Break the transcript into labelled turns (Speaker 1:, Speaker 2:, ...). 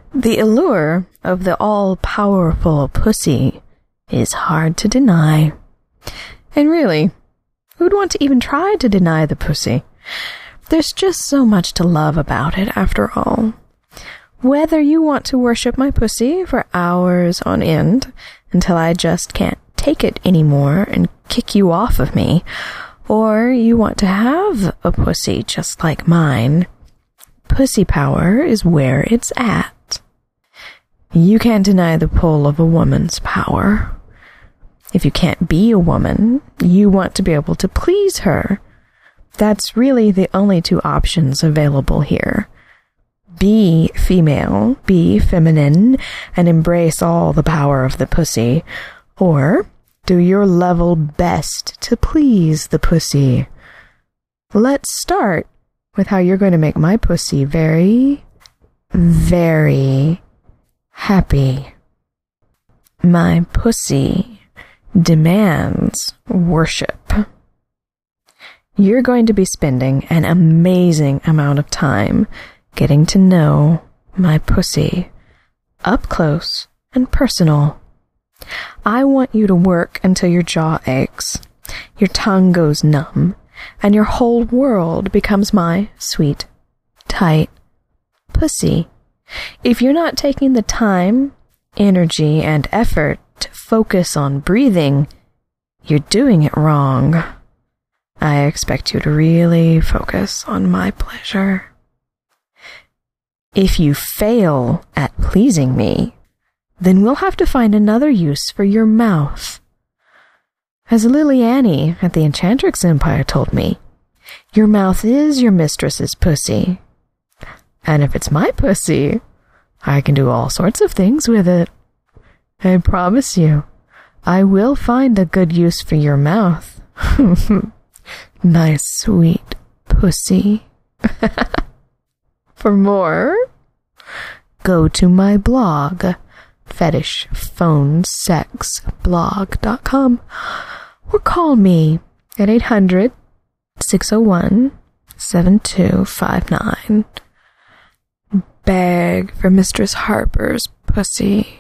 Speaker 1: The allure of the all-powerful pussy is hard to deny. And really, who'd want to even try to deny the pussy? There's just so much to love about it, after all. Whether you want to worship my pussy for hours on end until I just can't take it anymore and kick you off of me, or you want to have a pussy just like mine, pussy power is where it's at. You can't deny the pull of a woman's power. If you can't be a woman, you want to be able to please her. That's really the only two options available here. Be female, be feminine, and embrace all the power of the pussy, or do your level best to please the pussy. Let's start with how you're going to make my pussy very, very happy. My pussy demands worship. You're going to be spending an amazing amount of time getting to know my pussy up close and personal. I want you to work until your jaw aches, your tongue goes numb, and your whole world becomes my sweet, tight pussy. If you're not taking the time, energy, and effort to focus on breathing, you're doing it wrong. I expect you to really focus on my pleasure. If you fail at pleasing me, then we'll have to find another use for your mouth. As Lily Annie at the Enchantrix Empire told me, your mouth is your mistress's pussy. And if it's my pussy, I can do all sorts of things with it. I promise you, I will find a good use for your mouth. Nice, sweet pussy. For more, go to my blog, fetishphonesexblog.com, or call me at 800-601-7259. Beg for Mistress Harper's pussy.